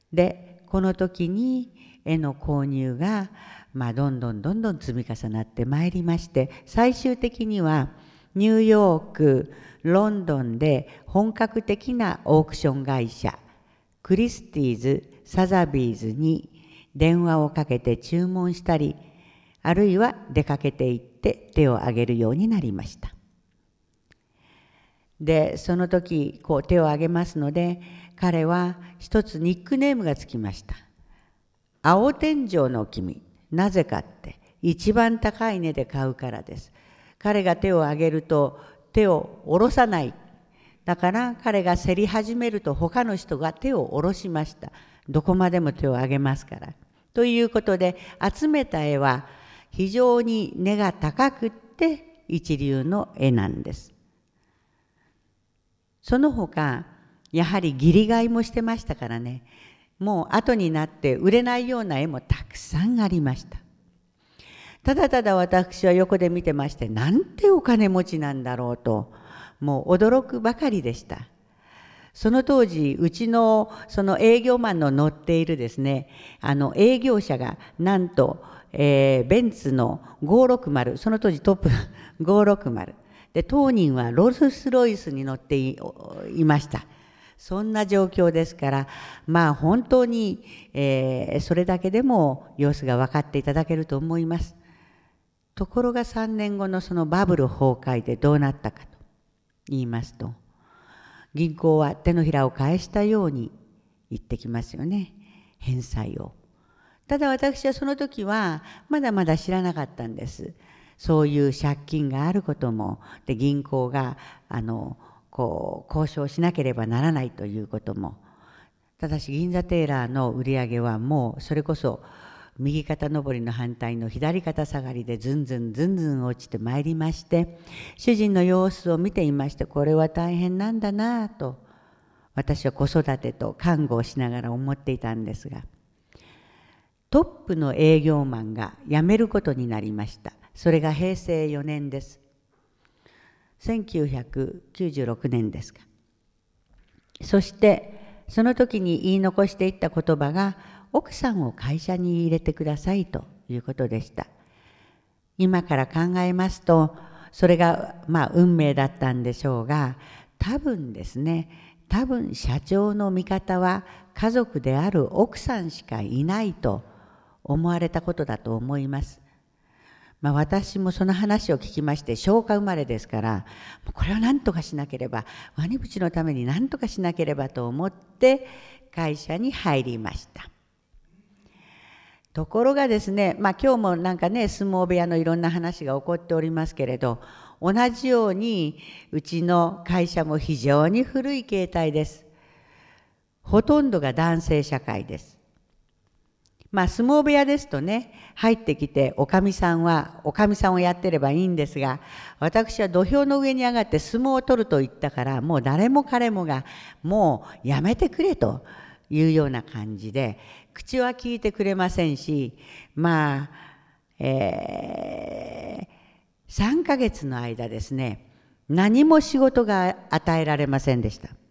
でこの時に絵の購入がどんどん積み重なってまいりまして、最終的にはニューヨーク、ロンドンで本格的なオークション会社クリスティーズ・サザビーズに電話をかけて注文したり、あるいは出かけて行って手を挙げるようになりました。でその時手を挙げますので、彼は一つニックネームがつきました。青天井の君。なぜかって一番高い値で買うからです。彼が手を挙げると手を下ろさない。だから彼が競り始めると他の人が手を下ろしました。どこまでも手を挙げますから。ということで集めた絵は非常に値が高くって一流の絵なんです。その他やはり義理買いもしてましたからね。もう後になって売れないような絵もたくさんありました。ただただ私は横で見てまして、なんてお金持ちなんだろうともう驚くばかりでした。その当時うちのその営業マンの乗っているですね、営業車がなんと、ベンツの560、その当時トップ560で、当人はロールスロイスに乗っていました。そんな状況ですから、本当に、それだけでも様子が分かっていただけると思います。ところが3年後のそのバブル崩壊でどうなったかと言いますと、銀行は手のひらを返したように言ってきますよね、返済を。ただ私はその時はまだまだ知らなかったんです。そういう借金があることも、で銀行が交渉しなければならないということも。ただし銀座テーラーの売り上げはもうそれこそ右肩上りの反対の左肩下がりでずんずん落ちてまいりまして、主人の様子を見ていまして、これは大変なんだなと私は子育てと看護をしながら思っていたんですが、トップの営業マンが辞めることになりました。それが平成4年です。1996年ですか。そしてその時に言い残していった言葉が、奥さんを会社に入れてくださいということでした。今から考えますとそれが運命だったんでしょうが、多分社長の味方は家族である奥さんしかいないと思われたことだと思います。私もその話を聞きまして、商家生まれですから、これは何とかしなければ、ワニブチのために何とかしなければと思って会社に入りました。ところがですね、今日も相撲部屋のいろんな話が起こっておりますけれど、同じようにうちの会社も非常に古い形態です。ほとんどが男性社会です。相撲部屋ですとね、入ってきておかみさんをやってればいいんですが、私は土俵の上に上がって相撲を取ると言ったから、もう誰も彼もがもうやめてくれというような感じで、口は聞いてくれませんし、3ヶ月の間ですね、何も仕事が与えられませんでした。